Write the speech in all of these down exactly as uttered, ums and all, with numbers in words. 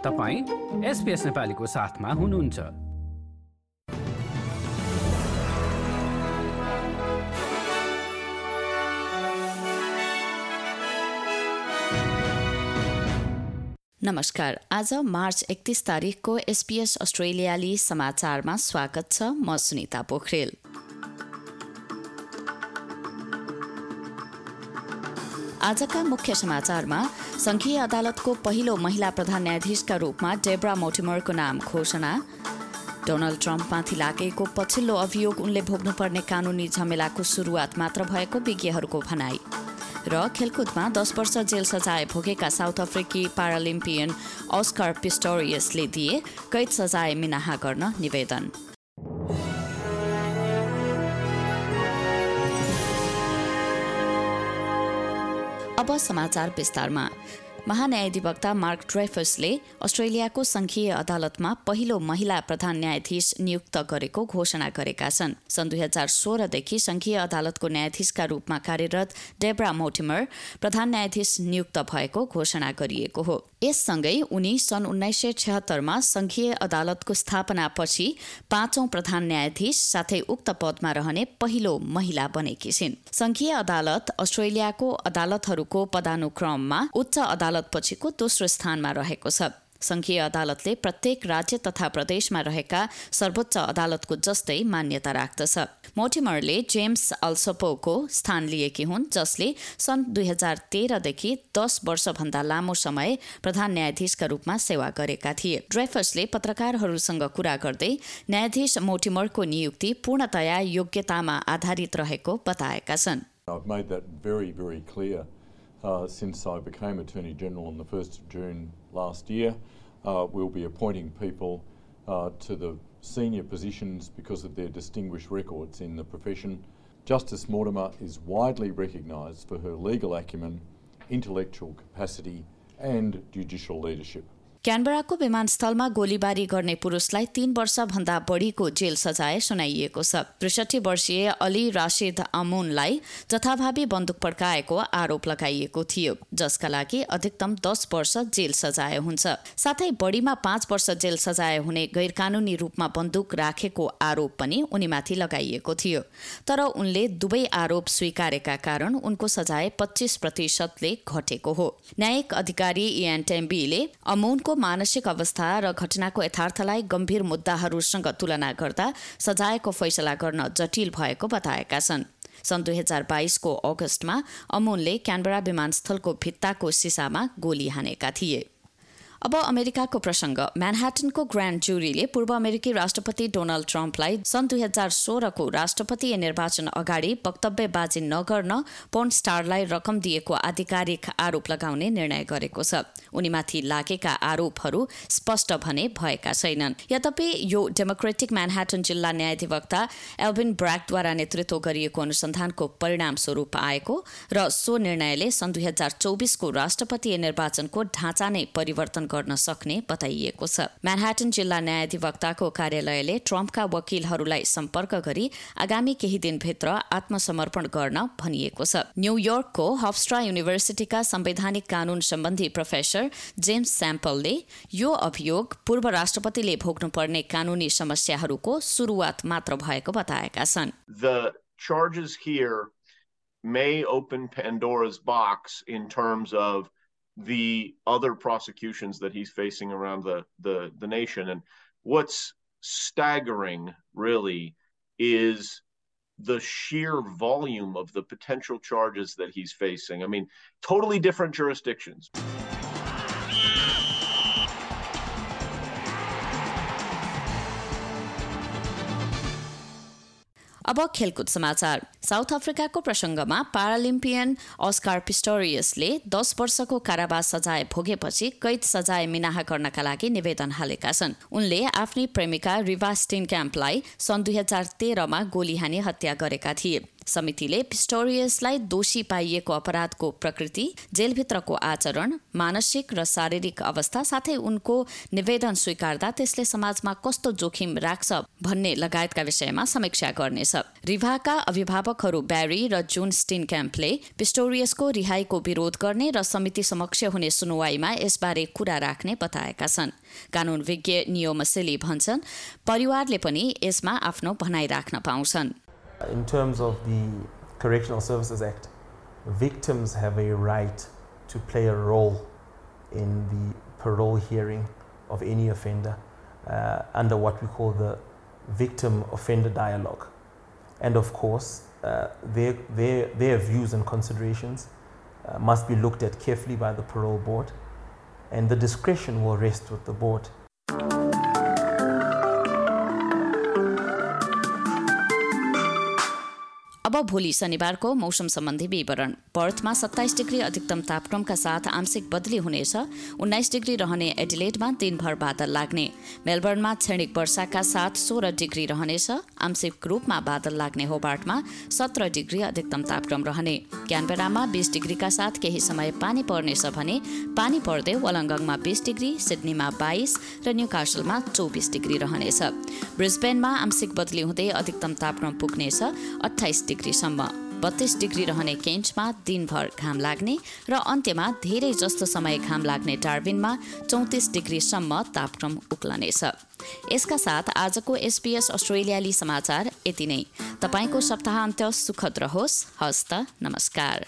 तपाईं एसपीएस नेपालीको साथमा हुनुहुन्छ। नमस्कार, आज मार्च एकतीस तारिकको एसपीएस अस्ट्रेलियाली समाचारमा स्वागत छ। म सुनिता पोखरेल। आजका मुख्य समाचारमा संघीय अदालतको पहिलो महिला प्रधान न्यायाधीशका रूपमा डेब्रा मोटिमरको नाम घोषणा, डोनाल्ड ट्रम्पमाथि लागेको पछिल्लो अभियोग उनले भोग्नुपर्ने कानूनी झमेलाको सुरुवात मात्र भएको विज्ञहरूको भनाई र खेलकुदमा दस वर्ष जेल सजाय भोगेका साउथ अफ्रिकी पारालिम्पियन अस्कार पिस्टोरियसले दिए कैद सजाय मिनाहा गर्न निवेदन। अब समाचार विस्तारमा। महान्यायाधिवक्ता मार्क ड्रेफसले अस्ट्रेलियाको संघीय अदालतमा पहिलो महिला प्रधान न्यायाधीश नियुक्त गरेको घोषणा गरेका छन्। सन् दुई हजार सोह्रदेखि संघीय अदालतको न्यायाधीशका रूपमा कार्यरत डेब्रा मोटिमर प्रधान न्यायाधीश नियुक्त भएको घोषणा गरिएको हो। यससँगै उनी सन् उन्नाइस सय छयत्तरमा संघीय अदालतको स्थापनापछि पाँचौं प्रधान न्यायाधीश साथै उक्त पदमा रहने पहिलो महिला बनेकी छिन्। संघीय अदालत अस्ट्रेलियाको अदालतहरूको पदानुक्रममा उच्च अदालत पछिको दोस्रो स्थानमा रहेको छ। संघीय अदालतले प्रत्येक राज्य तथा प्रदेशमा रहेका सर्वोच्च अदालतको जस्तै मान्यता राख्दछ। मोटिमरले जेम्स अल्सोपोको स्थान लिएकी हुन्, जसले सन् दुई हजार तेह्रदेखि दस वर्षभन्दा लामो समय प्रधान न्यायाधीशका रूपमा सेवा गरेका थिए। ड्रेफसले पत्रकारहरूसँग कुरा गर्दै न्यायाधीश मोटिमरको नियुक्ति पूर्णतया योग्यतामा आधारित रहेको बताएका छन्। I've made that very, very clear. Uh, since I became Attorney General on the first of June last year, uh, we'll be appointing people uh, to the senior positions because of their distinguished records in the profession. Justice Mortimer is widely recognised for her legal acumen, intellectual capacity and judicial leadership. क्यानबराको विमानस्थलमा गोलीबारी गर्ने पुरुषलाई तीन वर्षभन्दा बढीको jail सजाय सुनाइएको छ। त्रिसठी वर्षीय अली राशिद अमुनलाई जथाभावी बन्दुक पड्काएको आरोप लगाइएको थियो, जसका लागि अधिकतम दस वर्ष जेल सजाय हुन्छ। साथै बढीमा पाँच वर्ष जेल सजाय हुने गैरकानूनी रूपमा बन्दुक राखेको आरोप पनि उनीमाथि लगाइएको थियो। तर उनले दुवै आरोप स्वीकारेका कारण उनको सजाय पच्चीस प्रतिशतले घटेको हो। न्यायिक अधिकारी इयान टेम्बीले अमुनको मानसिक अवस्था र घटनाको यथार्थलाई गम्भीर मुद्दाहरूसँग तुलना गर्दा सजायको फैसला गर्न जटिल भएको बताएका छन्। सन् दुई हजार बाइसको अगस्तमा अमुनले क्यानबरा विमानस्थलको भित्ताको सिसामा गोली हानेका थिए। अब अमेरिकाको प्रसंग। म्यानहाटनको ग्रान्ड जुरीले पूर्व अमेरिकी राष्ट्रपति डोनाल्ड ट्रम्पलाई सन् दुई हजार सोह्रको राष्ट्रपतीय निर्वाचन अगाडि वक्तव्यबाजी नगर्न पोर्न स्टारलाई रकम दिएको आधिकारिक आरोप लगाउने निर्णय गरेको छ। उनीमाथि लागेका आरोपहरू स्पष्ट भने भएका छैनन्। यद्यपि यो डेमोक्रेटिक म्यानहाटन जिल्ला न्यायाधिवक्ता एल्विन ब्र्याकद्वारा नेतृत्व गरिएको अनुसन्धानको परिणाम स्वरूप आएको र सो निर्णयले सन् दुई हजार चौबिसको राष्ट्रपतीय निर्वाचनको ढाँचा नै परिवर्तन गर्न सक्ने बताइएको छ। म्यानहाटन जिल्ला न्यायाधिवक्ताको कार्यालयले ट्रम्पका वकिलहरूलाई सम्पर्क गरी आगामी केही दिनभित्र आत्मसमर्पण गर्न भनिएको छ। न्यूयोर्कको हफस्ट्रा युनिभर्सिटीका संवैधानिक कानून सम्बन्धी प्रोफेसर जेम्स स्याम्पलले यो अभियोग पूर्व राष्ट्रपतिले भोग्नुपर्ने कानूनी समस्याहरूको सुरुवात मात्र भएको बताएका छन्। The charges here may open Pandora's box in terms of the other prosecutions that he's facing around the, the, the nation. And what's staggering, really, is the sheer volume of the potential charges that he's facing. I mean, totally different jurisdictions. अब खेलकुद समाचार। South अफ्रिकाको प्रसंगमा पारालिम्पियन अस्कार पिस्टोरियसले दस वर्षको कारावास सजाय भोगेपछि कैद सजाय मिनाहा गर्नका लागि निवेदन हालेका छन्। उनले आफ्नी प्रेमिका रिभा स्टेनक्याम्पलाई सन् दुई हजार तेह्रमा गोली हानी हत्या गरेका थिए। समितिले पिस्टोरियसलाई दोषी पाइएको अपराधको प्रकृति, जेलभित्रको आचरण, मानसिक र शारीरिक अवस्था साथै उनको निवेदन स्वीकार्दा त्यसले समाजमा कस्तो जोखिम राख्छ भन्ने लगायतका विषयमा समीक्षा गर्नेछ। रिभाका अभिभावकहरू ब्यारी र जोन स्टिनक्याम्पले पिस्टोरियसको रिहाईको विरोध गर्ने र समिति समक्ष हुने सुनवाईमा यसबारे कुरा राख्ने बताएका छन्। कानून विज्ञ नियो मसेली भन्छन् परिवारले पनि यसमा आफ्नो भनाइ राख्न पाउँछन्। In terms of the Correctional Services Act, victims have a right to play a role in the parole hearing of any offender uh, under what we call the victim-offender dialogue. And of course, uh, their, their, their views and considerations uh, must be looked at carefully by the parole board, and the discretion will rest with the board. अब भोलि शनिबारको मौसम सम्बन्धी विवरण। पर्थमा सत्ताइस degree अधिकतम तापक्रमका साथ आंशिक बदली हुनेछ। उन्नाइस डिग्री रहने एडिलेडमा दिनभर बादल लाग्ने। मेलबर्नमा क्षणिक वर्षाका साथ सोह्र डिग्री रहनेछ। आंशिक रूपमा बादल लाग्ने होबार्टमा सत्र डिग्री अधिकतम तापक्रम रहने। क्यानबेरामा बीस डिग्रीका साथ केही समय पानी पर्नेछ भने पानी पर्दै वलङ्गङमा बीस डिग्री, सिडनीमा बाइस र न्यूकासलमा चौबिस डिग्री रहनेछ। ब्रिस्बेनमा आंशिक बदली हुँदै अधिकतम तापक्रम पुग्नेछ अट्ठाइस डिग्रीसम्म। बत्तीस डिग्री रहने केन्टमा दिनभर घाम लाग्ने र अन्त्यमा धेरै जस्तो समय घाम लाग्ने डार्विनमा चौतिस डिग्रीसम्म तापक्रम उक्लनेछ। यसका साथ आजको एसपीएस अस्ट्रेलियाली समाचार यति नै। तपाईको सप्ताहान्त सुखद रहोस्। हस्त नमस्कार।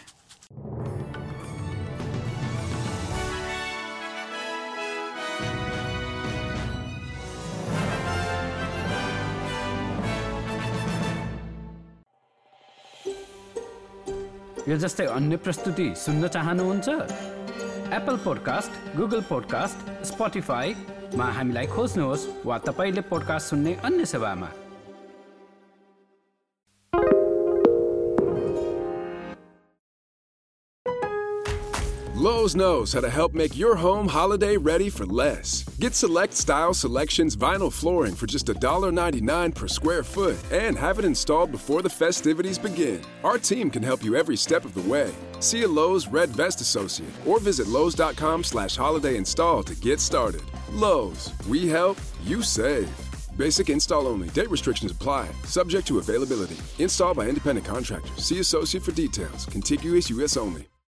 यो जस्तै अन्य प्रस्तुति सुन्न चाहनुहुन्छ? एप्पल पोडकास्ट, गुगल पोडकास्ट, स्पोटिफाईमा हामीलाई खोज्नुहोस् वा तपाईले पोडकास्ट सुन्ने अन्य सेवामा। Lowe's knows how to help make your home holiday ready for less. Get Select Style Selections vinyl flooring for just one dollar ninety-nine per square foot and have it installed before the festivities begin. Our team can help you every step of the way. See a Lowe's Red Vest associate or visit Lowe's.com slash holiday install to get started. Lowe's, we help, you save. Basic install only. Date restrictions apply. Subject to availability. Installed by independent contractors. See associate for details. Contiguous U S only.